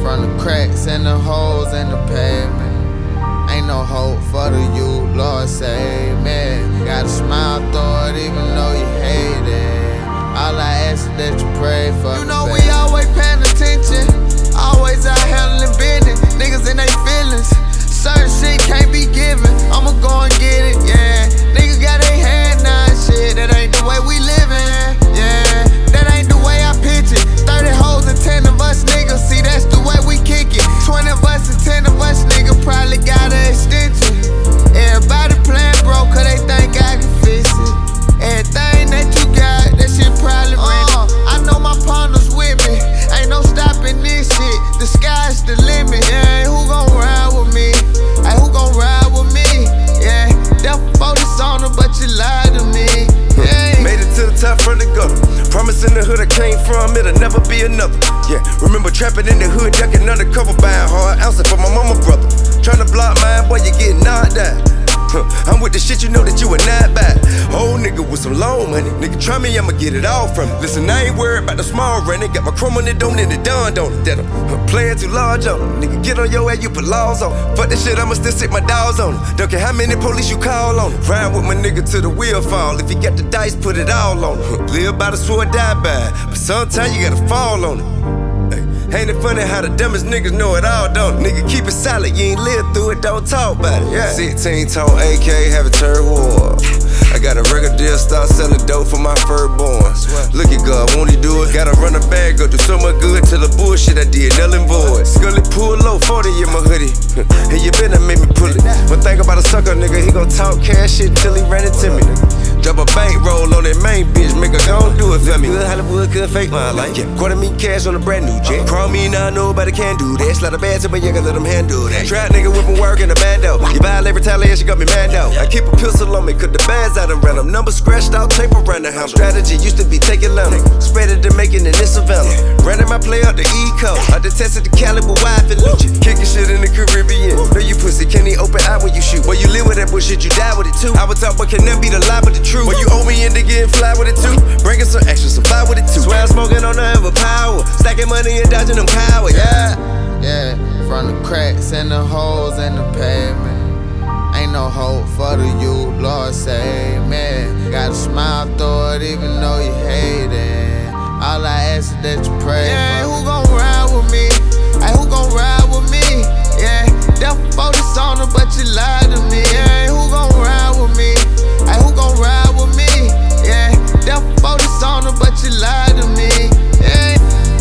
from the cracks and the holes in the pavement. Ain't no hope for the youth, Lord save me. Gotta smile through it even though you hate it. All I ask is that you pray for me. You know we always paying attention, always out handling business. Niggas in they feelings, certain shit can't be given. I'ma go and get it, yeah. Niggas got their hand now, shit. That ain't the way we living, yeah. That ain't the way I pitch it. 30 hoes and 10 of us niggas, see that's the way we kick it. 20 of us and 10 of us niggas probably got an extension. Everybody playing broke cause they think I can fix it. Everything that you got, that shit probably rented. I know my partner's with me, ain't no stopping this shit. The sky's the limit, yeah. Who gon' ride with me? Hey, who gon' ride with me? Yeah, that focus on her, but you lied to me. Yeah. Made it to the top from the gutter. Promise in the hood I came from, it'll never be another. Yeah, remember trapping in the hood, ducking undercover, buying hard ounces for my mama brother. Tryna block mine, boy, you get knocked out. I'm with the shit, you know that you are not bad. Old nigga with some long money. Nigga try me, I'ma get it all from it. Listen, I ain't worried about the small run. Got my chrome on it, don't need it done, don't it? That I'm playing too large on it. Nigga, get on your ass, you put laws on it. Fuck that shit, I'ma still sit my dogs on it. Don't care how many police you call on it. Ride with my nigga till the wheel fall. If you got the dice, put it all on it. Live by the sword, die by it. But sometimes you gotta fall on it. Ain't it funny how the dumbest niggas know it all, don't it? Nigga, keep it solid, you ain't live through it, don't talk about it, yeah. 16-tone AK, have a turd war. I got a record deal, start selling dope for my firstborn. Look at God, won't he do it? Gotta run a bag, go do so much good till the bullshit I did, null and void. Scully pull low, 40 in my hoodie. And you better make me pull it. One thing about a sucker, nigga, he gon' talk cash shit till he ran into me. Drop a bankroll on that main bitch, make her gon' do it for me. Good Hollywood couldn't fake my life. Yeah, $250,000 cash on a brand new jet. Call me now, nobody can do that. Slide a bad to me, you can let them handle that. Trap nigga whippin' work in the bando. You violate retaliation, got me mad though. I keep a pistol on me, cause the bags out and random. Numbers scratched out, tape around the house. Strategy used to be taking London. Spread it to making it in Savannah. Running my play up the E-Coast. I detested the Cali with wife and Lucha. Kicking shit in the Caribbean. Know you pussy, can't even open eye when you shoot. Boy, you live with that bullshit, you die with it too. I was talk, but can never be the lie but the truth. Boy, you owe me into getting fly with it too. Bringing some extra, some fly with it too. Swear I'm smoking on the ever power. Stacking money and dodging them power, yeah. Yeah, from the cracks and the holes in the pavement. Ain't no hope for the youth, Lord save me. Gotta smile through it even though you hate it. All I ask is that you pray for me. Who gon' ride with me? Hey, who gon' ride with me? Yeah, that focus on her, but you lied to me. Yeah, who gon' ride with me? Hey, who gon' ride with me? Yeah, that focus on her, but you lied to me. Yeah.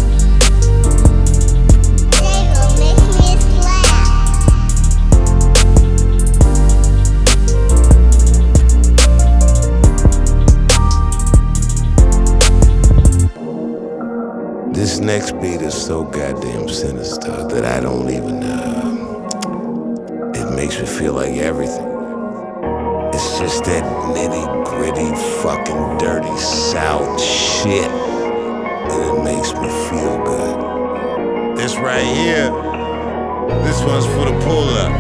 This next beat is so goddamn sinister that I don't even, it makes me feel like everything. It's just that nitty-gritty, fucking dirty South shit. And it makes me feel good. This right here, this one's for the pull-up.